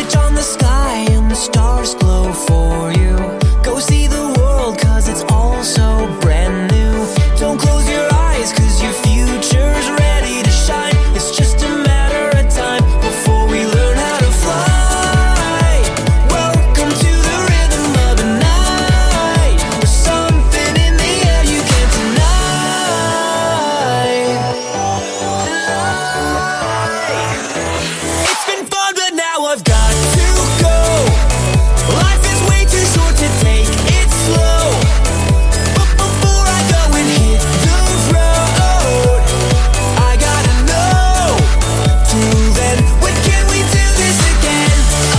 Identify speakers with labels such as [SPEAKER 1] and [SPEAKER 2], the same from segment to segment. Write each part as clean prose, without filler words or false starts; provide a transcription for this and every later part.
[SPEAKER 1] Switch on the sky and the stars glow for you. Go see the world 'cause it's all so brand new. Don't close your eyes 'cause your future's ready to shine. It's just a matter of time before we learn how to fly. Welcome to the rhythm of the night. There's something in the air you can't deny. It's been fun, but now I've got to go. Life is way too short to take it slow. But before I go and hit the road, I gotta know. Till then, when can we do this again?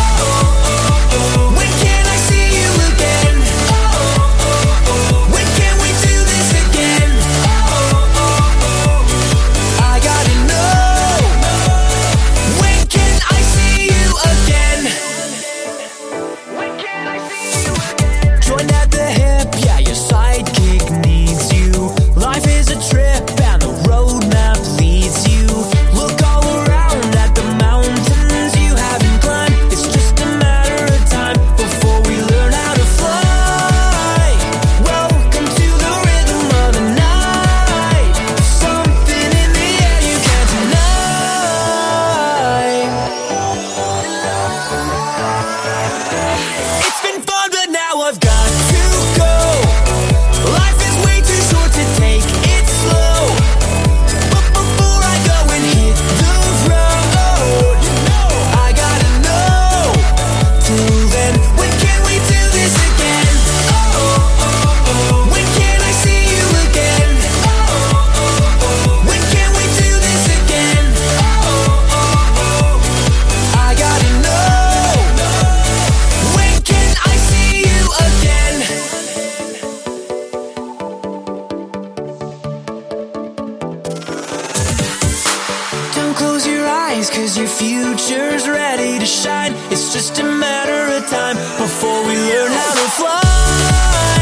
[SPEAKER 1] When can I see you again? When can we do this again? I gotta know. When can I see you again? When can I see you again? Join at the hip, yeah, your sidekick needs you. Life is a trip and the roadmap leads you. Look all around at the mountains you haven't climbed. It's just a matter of time before we learn how to fly. Welcome to the rhythm of the night. Something in the air you can't deny. It's been fun, but now I've got to go. Life is way too short to take it slow. But before I go and hit the road, I gotta know. Till then, when can we do this again? When can I see you again? When can we do this again? I gotta know. When can I see you again? Don't close your eyes 'cause your future's ready to shine. It's just a matter of time before we learn how to fly.